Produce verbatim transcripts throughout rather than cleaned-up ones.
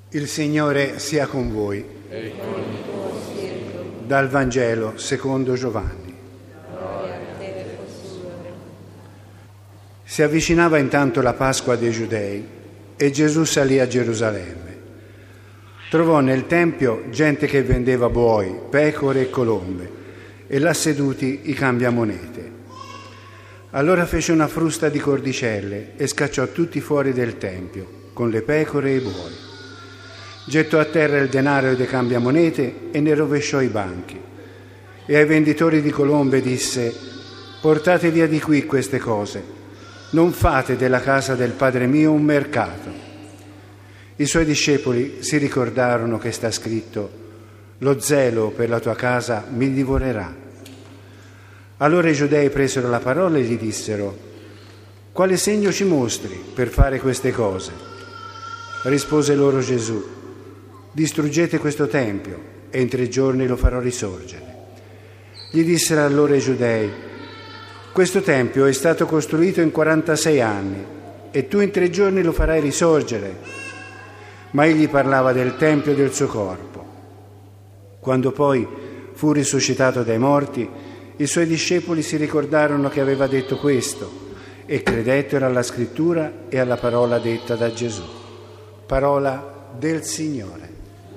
Il Signore sia con voi. E con il tuo spirito. Dal Vangelo secondo Giovanni. Gloria a te, Signore. Si avvicinava intanto la Pasqua dei Giudei e Gesù salì a Gerusalemme. Trovò nel Tempio gente che vendeva buoi, pecore e colombe e là seduti i cambiamonete. Allora fece una frusta di cordicelle e scacciò tutti fuori del Tempio con le pecore e i buoi. Gettò a terra il denaro dei cambiamonete e ne rovesciò i banchi. E ai venditori di colombe disse: portate via di qui queste cose, non fate della casa del Padre mio un mercato. I suoi discepoli si ricordarono che sta scritto: lo zelo per la tua casa mi divorerà. Allora i giudei presero la parola e gli dissero: quale segno ci mostri per fare queste cose? Rispose loro Gesù: distruggete questo tempio e in tre giorni lo farò risorgere. Gli dissero allora i giudei: questo tempio è stato costruito in quarantasei anni e tu in tre giorni lo farai risorgere. Ma egli parlava del tempio del suo corpo. Quando poi fu risuscitato dai morti, i suoi discepoli si ricordarono che aveva detto questo e credettero alla scrittura e alla parola detta da Gesù. Parola del Signore.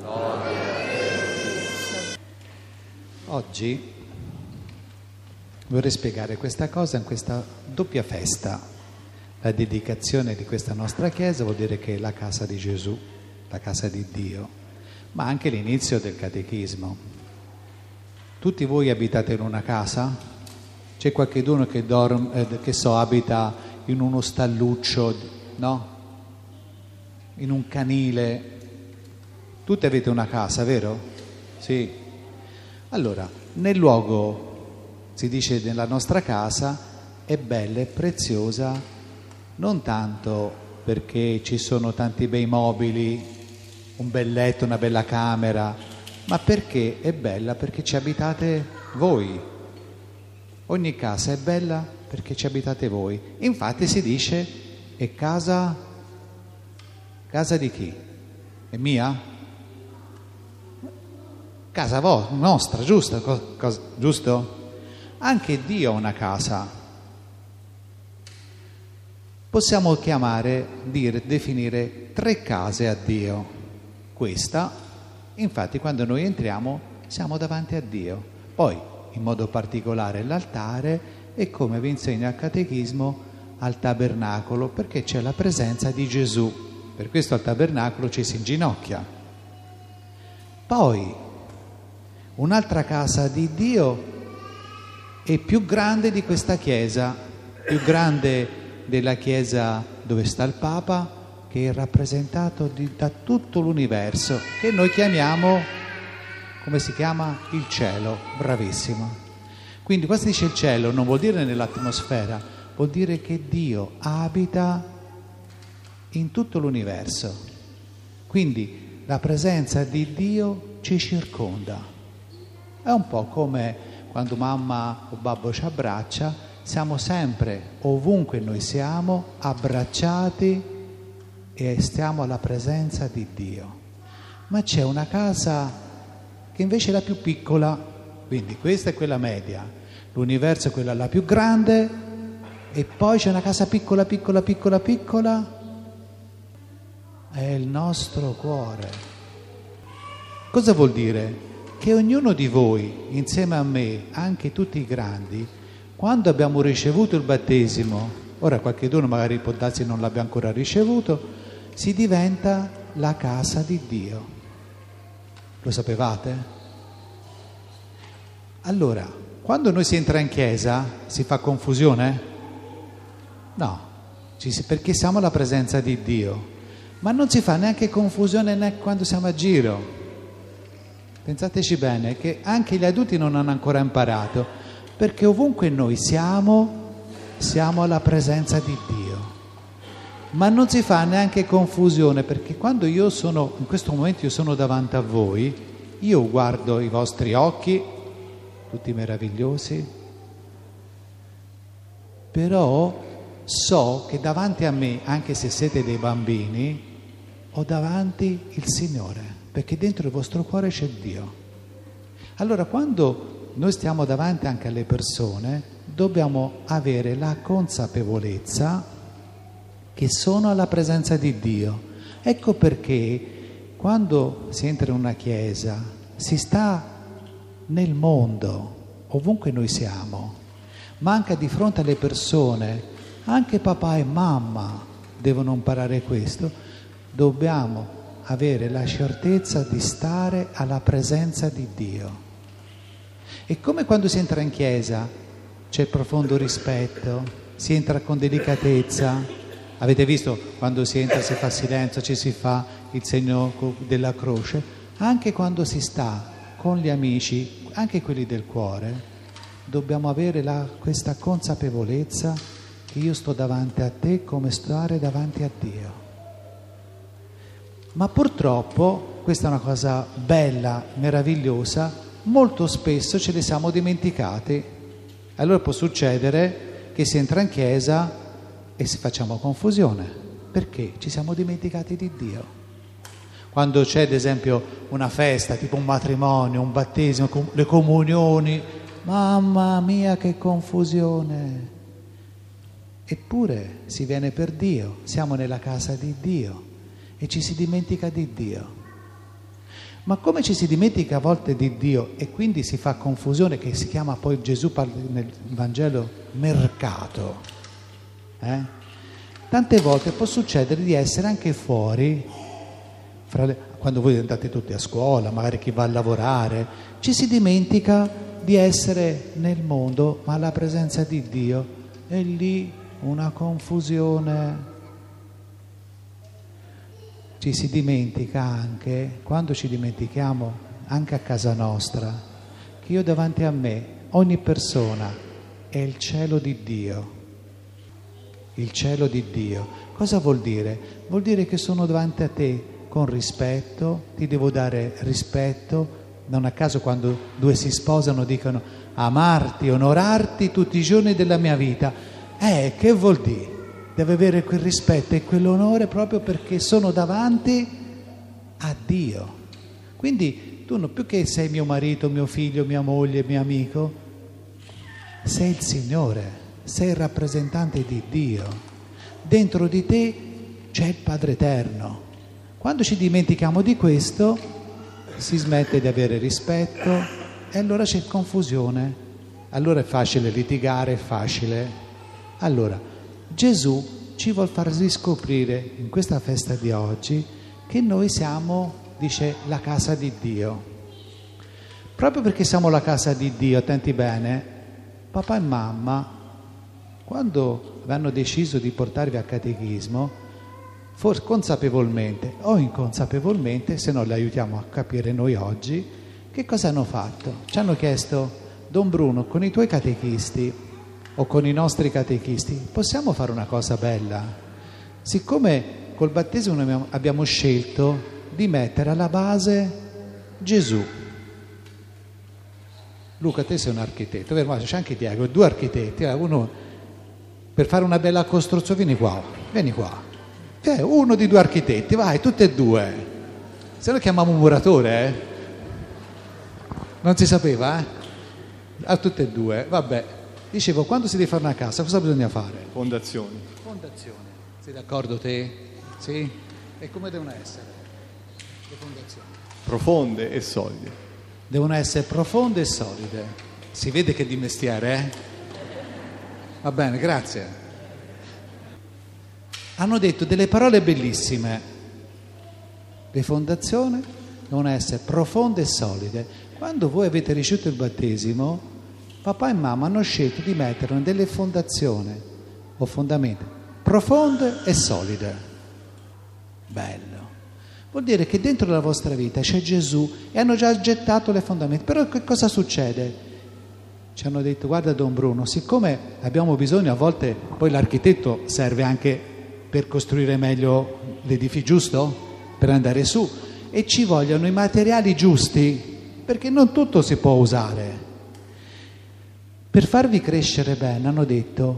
Oggi vorrei spiegare questa cosa in questa doppia festa. La dedicazione di questa nostra chiesa vuol dire che è la casa di Gesù, la casa di Dio, ma anche l'inizio del catechismo. Tutti voi abitate in una casa? C'è qualcuno che dorme, eh, che so, abita in uno stalluccio, no? In un canile. Tutti avete una casa, vero? Sì. Allora, nel luogo, si dice nella nostra casa, è bella e preziosa, non tanto perché ci sono tanti bei mobili, un bel letto, una bella camera, ma perché è bella perché ci abitate voi. Ogni casa è bella perché ci abitate voi. Infatti si dice: è casa, casa di chi? È mia? Casa vostra, nostra, giusto? Co- cosa, giusto? Anche Dio ha una casa. Possiamo chiamare, dire, definire tre case a Dio. Questa, infatti, quando noi entriamo siamo davanti a Dio. Poi, in modo particolare, l'altare e, come vi insegna il catechismo, al tabernacolo, perché c'è la presenza di Gesù. Per questo al tabernacolo ci si inginocchia. Poi, un'altra casa di Dio è più grande di questa chiesa, più grande della chiesa dove sta il Papa, che è rappresentato di, da tutto l'universo, che noi chiamiamo, come si chiama? Il cielo. Bravissimo. Quindi quando si dice il cielo non vuol dire nell'atmosfera, vuol dire che Dio abita in tutto l'universo. Quindi la presenza di Dio ci circonda. È un po' come quando mamma o babbo ci abbraccia, siamo sempre, ovunque noi siamo, abbracciati e stiamo alla presenza di Dio. Ma c'è una casa che invece è la più piccola, quindi questa è quella media, l'universo è quella la più grande, e poi c'è una casa piccola, piccola, piccola, piccola, è il nostro cuore. Cosa vuol dire? Che ognuno di voi, insieme a me, anche tutti i grandi, quando abbiamo ricevuto il battesimo, ora qualcuno magari può darsi non l'abbia ancora ricevuto, si diventa la casa di Dio. Lo sapevate? Allora, quando noi si entra in chiesa, si fa confusione? No, perché siamo alla presenza di Dio, ma non si fa neanche confusione neanche quando siamo a giro. Pensateci bene che anche gli adulti non hanno ancora imparato, perché ovunque noi siamo, siamo alla presenza di Dio. Ma non si fa neanche confusione, perché quando io sono, in questo momento io sono davanti a voi, io guardo i vostri occhi, tutti meravigliosi, però so che davanti a me, anche se siete dei bambini, ho davanti il Signore, perché dentro il vostro cuore c'è Dio. Allora quando noi stiamo davanti anche alle persone, dobbiamo avere la consapevolezza che sono alla presenza di Dio. Ecco perché quando si entra in una chiesa si sta nel mondo, ovunque noi siamo, ma anche di fronte alle persone, anche papà e mamma devono imparare questo, dobbiamo avere la certezza di stare alla presenza di Dio. E come quando si entra in chiesa c'è profondo rispetto, si entra con delicatezza. Avete visto quando si entra, si fa silenzio, ci si fa il segno della croce? Anche quando si sta con gli amici, anche quelli del cuore, dobbiamo avere la, questa consapevolezza che io sto davanti a te come stare davanti a Dio. Ma purtroppo, questa è una cosa bella, meravigliosa, molto spesso ce ne siamo dimenticati. Allora può succedere che si entra in chiesa e si facciamo confusione, perché ci siamo dimenticati di Dio. Quando c'è ad esempio una festa, tipo un matrimonio, un battesimo, le comunioni, mamma mia che confusione! Eppure si viene per Dio, siamo nella casa di Dio e ci si dimentica di Dio. Ma come ci si dimentica a volte di Dio e quindi si fa confusione, che si chiama poi, Gesù parla nel Vangelo, mercato. Eh? Tante volte può succedere di essere anche fuori, fra le, quando voi andate tutti a scuola, magari chi va a lavorare, ci si dimentica di essere nel mondo, ma alla presenza di Dio è lì una confusione. Ci si dimentica anche, quando ci dimentichiamo anche a casa nostra, che io davanti a me, ogni persona è il cielo di Dio. Il cielo di Dio. Cosa vuol dire? Vuol dire che sono davanti a te con rispetto, ti devo dare rispetto. Non a caso quando due si sposano dicono amarti, onorarti tutti i giorni della mia vita. Eh, che vuol dire? Deve avere quel rispetto e quell'onore proprio perché sono davanti a Dio. Quindi tu non più che sei mio marito, mio figlio, mia moglie, mio amico, sei il Signore. Sei il rappresentante di Dio. Dentro di te c'è il Padre Eterno. Quando ci dimentichiamo di questo, si smette di avere rispetto e allora c'è confusione. Allora è facile litigare, è facile. Allora, Gesù ci vuol far riscoprire in questa festa di oggi che noi siamo, dice, la casa di Dio. Proprio perché siamo la casa di Dio, attenti bene, papà e mamma, quando hanno deciso di portarvi a catechismo, forse consapevolmente o inconsapevolmente, se no le aiutiamo a capire noi oggi, che cosa hanno fatto? Ci hanno chiesto, Don Bruno, con i tuoi catechisti o con i nostri catechisti, possiamo fare una cosa bella? Siccome col battesimo abbiamo scelto di mettere alla base Gesù. Luca, te sei un architetto, vero? C'è anche Diego, due architetti, uno... Per fare una bella costruzione, vieni qua, vieni qua. Eh, uno di due architetti, vai, tutti e due. Se no chiamiamo un muratore, eh? Non si sapeva, eh? A tutte e due, vabbè. Dicevo, quando si deve fare una casa, cosa bisogna fare? Fondazioni. Fondazione. Sei d'accordo te? Sì? E come devono essere le fondazioni? Profonde e solide. Devono essere profonde e solide. Si vede che è di mestiere, eh? Va bene, grazie. Hanno detto delle parole bellissime. Le fondazioni devono essere profonde e solide. Quando voi avete ricevuto il battesimo, papà e mamma hanno scelto di mettere delle fondazioni o fondamenta profonde e solide. Bello. Vuol dire che dentro la vostra vita c'è Gesù e hanno già gettato le fondamenta. Però che cosa succede? Ci hanno detto, guarda Don Bruno, siccome abbiamo bisogno, a volte poi l'architetto serve anche per costruire meglio l'edificio, giusto? Per andare su, e ci vogliono i materiali giusti, perché non tutto si può usare. Per farvi crescere bene, hanno detto,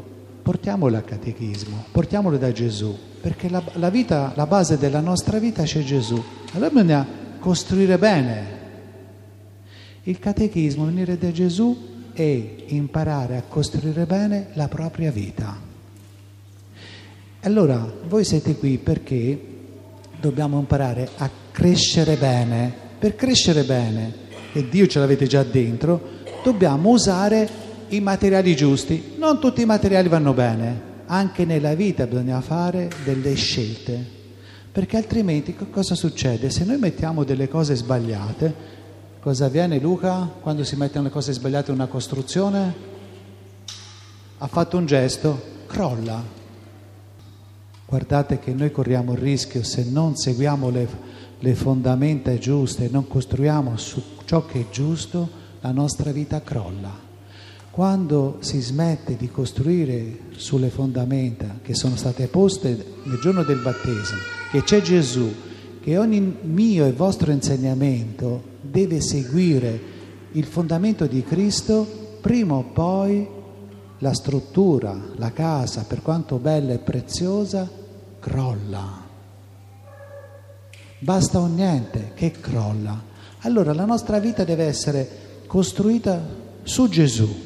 portiamolo al catechismo, portiamolo da Gesù, perché la, la vita, la base della nostra vita c'è Gesù. Allora bisogna costruire bene. Il catechismo, venire da Gesù e imparare a costruire bene la propria vita. Allora, voi siete qui perché dobbiamo imparare a crescere bene. Per crescere bene, e Dio ce l'avete già dentro, dobbiamo usare i materiali giusti. Non tutti i materiali vanno bene, anche nella vita bisogna fare delle scelte, perché altrimenti cosa succede? Se noi mettiamo delle cose sbagliate, cosa avviene, Luca, quando si mettono le cose sbagliate in una costruzione? Ha fatto un gesto, crolla. Guardate che noi corriamo il rischio, se non seguiamo le, le fondamenta giuste, non costruiamo su ciò che è giusto, la nostra vita crolla. Quando si smette di costruire sulle fondamenta che sono state poste nel giorno del battesimo, che c'è Gesù, che ogni mio e vostro insegnamento deve seguire il fondamento di Cristo, prima o poi la struttura, la casa, per quanto bella e preziosa, crolla. Basta un niente che crolla. Allora la nostra vita deve essere costruita su Gesù.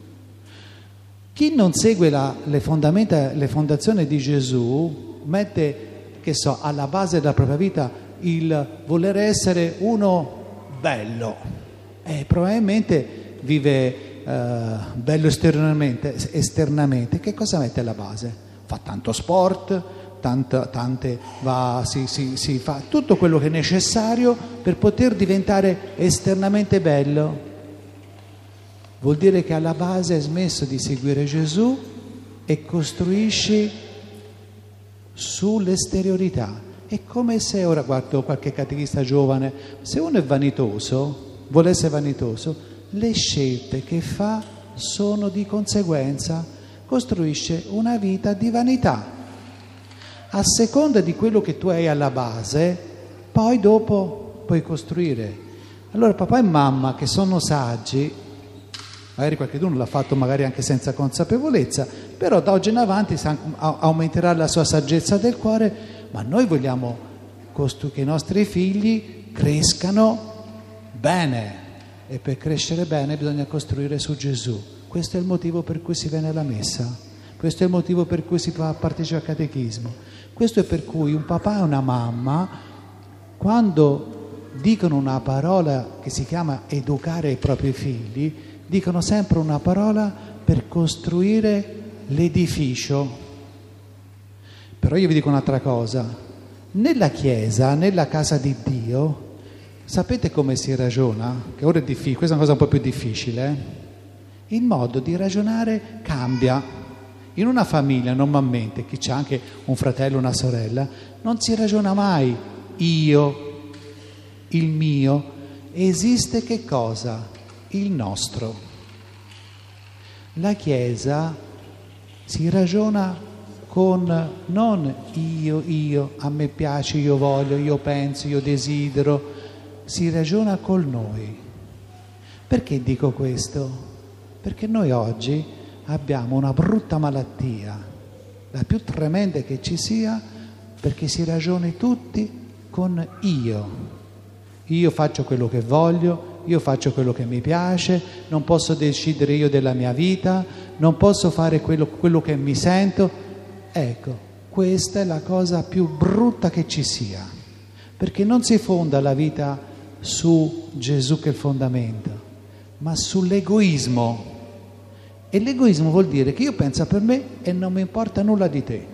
Chi non segue la, le fondamenta, le fondazioni di Gesù, mette, che so, alla base della propria vita il voler essere uno bello, e probabilmente vive eh, bello esternamente, esternamente. Che cosa mette alla base? Fa tanto sport, tanta, tante va, si, si, si fa tutto quello che è necessario per poter diventare esternamente bello. Vuol dire che alla base hai smesso di seguire Gesù e costruisci sull'esteriorità. È come se, ora guardo qualche catechista giovane, se uno è vanitoso, vuole essere vanitoso, le scelte che fa sono di conseguenza, costruisce una vita di vanità. A seconda di quello che tu hai alla base, poi dopo puoi costruire. Allora papà e mamma che sono saggi, magari qualcuno l'ha fatto magari anche senza consapevolezza, però da oggi in avanti aumenterà la sua saggezza del cuore, ma noi vogliamo che i nostri figli crescano bene, e per crescere bene bisogna costruire su Gesù. Questo è il motivo per cui si viene alla messa, questo è il motivo per cui si partecipa al catechismo, questo è per cui un papà e una mamma, quando dicono una parola che si chiama educare i propri figli, dicono sempre una parola per costruire l'edificio. Però io vi dico un'altra cosa, nella Chiesa, nella casa di Dio, sapete come si ragiona? Che ora è difficile, questa è una cosa un po' più difficile, eh? Il modo di ragionare cambia. In una famiglia normalmente, chi c'ha anche un fratello o una sorella, non si ragiona mai io, il mio, esiste che cosa? Il nostro. La Chiesa si ragiona con non io, io, a me piace, io voglio, io penso, io desidero, si ragiona col noi. Perché dico questo? Perché noi oggi abbiamo una brutta malattia, la più tremenda che ci sia, perché si ragioni tutti con io. Io faccio quello che voglio, io faccio quello che mi piace, non posso decidere io della mia vita, non posso fare quello, quello che mi sento. Ecco, questa è la cosa più brutta che ci sia, perché non si fonda la vita su Gesù che è il fondamento, ma sull'egoismo. E l'egoismo vuol dire che io penso per me e non mi importa nulla di te.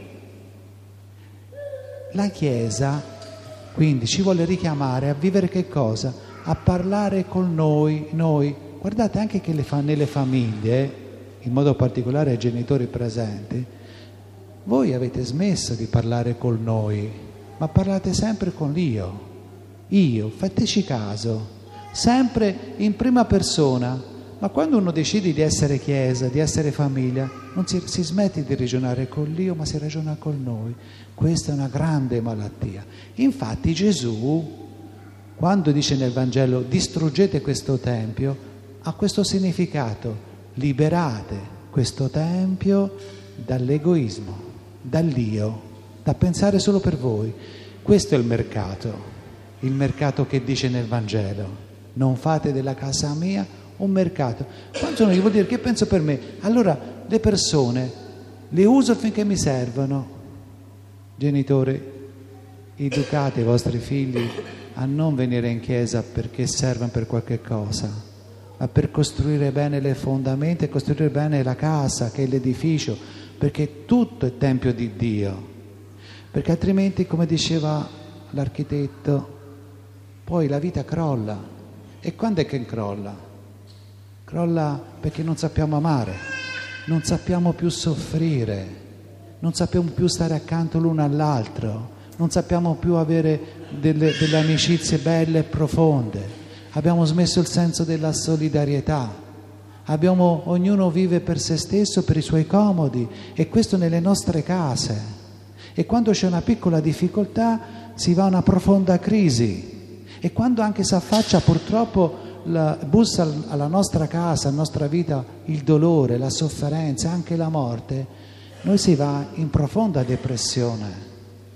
La Chiesa quindi ci vuole richiamare a vivere che cosa? A parlare con noi, noi. Guardate anche che le fa, nelle famiglie, in modo particolare ai genitori presenti, voi avete smesso di parlare col noi, ma parlate sempre con l'io. Io, fateci caso, sempre in prima persona. Ma quando uno decide di essere Chiesa, di essere famiglia, non si, si smette di ragionare con l'io, ma si ragiona con noi. Questa è una grande malattia. Infatti Gesù, quando dice nel Vangelo distruggete questo tempio, ha questo significato: liberate questo tempio dall'egoismo, dall'io, da pensare solo per voi. Questo è il mercato, il mercato che dice nel Vangelo: non fate della casa mia un mercato. Quando non vuol dire che penso per me, allora le persone le uso finché mi servono. Genitori, educate i vostri figli a non venire in chiesa perché servono per qualche cosa, ma per costruire bene le fondamenta e costruire bene la casa, che è l'edificio, perché tutto è tempio di Dio. Perché altrimenti, come diceva l'architetto, poi la vita crolla. E quando è che crolla? Crolla perché non sappiamo amare, non sappiamo più soffrire, non sappiamo più stare accanto l'uno all'altro, non sappiamo più avere delle, delle amicizie belle e profonde, abbiamo smesso il senso della solidarietà, abbiamo, ognuno vive per se stesso, per i suoi comodi, e questo nelle nostre case. E quando c'è una piccola difficoltà si va a una profonda crisi, e quando anche si affaccia purtroppo la, bussa alla nostra casa, alla nostra vita, il dolore, la sofferenza, anche la morte, noi si va in profonda depressione.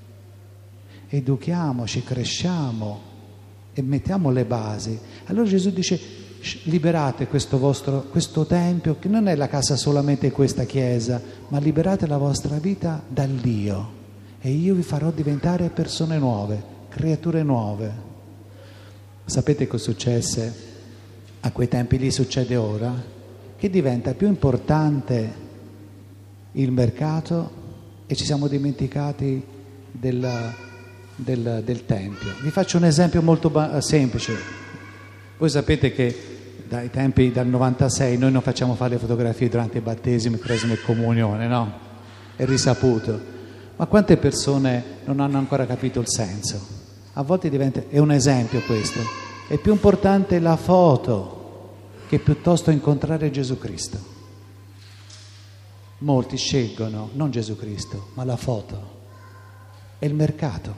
Educhiamoci, cresciamo e mettiamo le basi. Allora Gesù dice: liberate questo vostro questo tempio, che non è la casa solamente questa chiesa, ma liberate la vostra vita dall'io, e io vi farò diventare persone nuove, creature nuove. Sapete cosa successe a quei tempi lì? Succede ora che diventa più importante il mercato e ci siamo dimenticati del, del, del Tempio. Vi faccio un esempio molto ba- semplice. Voi sapete che dai tempi dal novantasei noi non facciamo fare le fotografie durante i battesimi, cresima e comunione, no? È risaputo. Ma quante persone non hanno ancora capito il senso? A volte diventa, è un esempio questo, è più importante la foto che piuttosto incontrare Gesù Cristo. Molti scelgono non Gesù Cristo, ma la foto, è il mercato.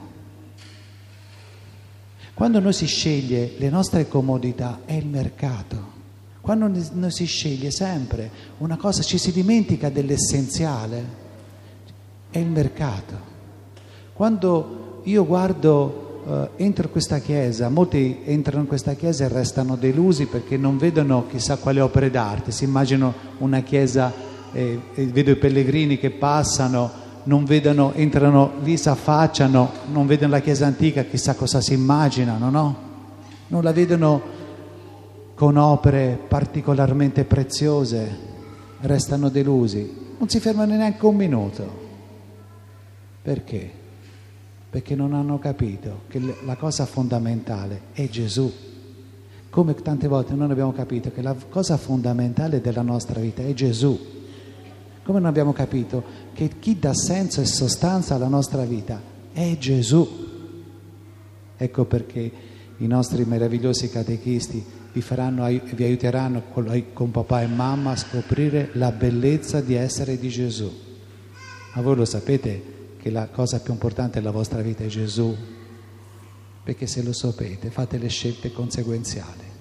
Quando noi si sceglie le nostre comodità è il mercato. Quando noi si sceglie sempre una cosa, ci si dimentica dell'essenziale, è il mercato. Quando io guardo Uh, entro in questa chiesa, molti entrano in questa chiesa e restano delusi perché non vedono chissà quale opere d'arte, si immaginano una chiesa, eh, e vedo i pellegrini che passano, non vedono, entrano lì, si affacciano, non vedono la chiesa antica, chissà cosa si immaginano, no? Non la vedono con opere particolarmente preziose, restano delusi, non si fermano neanche un minuto. Perché? Perché non hanno capito che la cosa fondamentale è Gesù. Come tante volte non abbiamo capito che la cosa fondamentale della nostra vita è Gesù. Come non abbiamo capito che chi dà senso e sostanza alla nostra vita è Gesù. Ecco perché i nostri meravigliosi catechisti vi, faranno, vi aiuteranno con, con papà e mamma a scoprire la bellezza di essere di Gesù. Ma voi lo sapete che la cosa più importante della vostra vita è Gesù? Perché se lo sapete fate le scelte conseguenziali.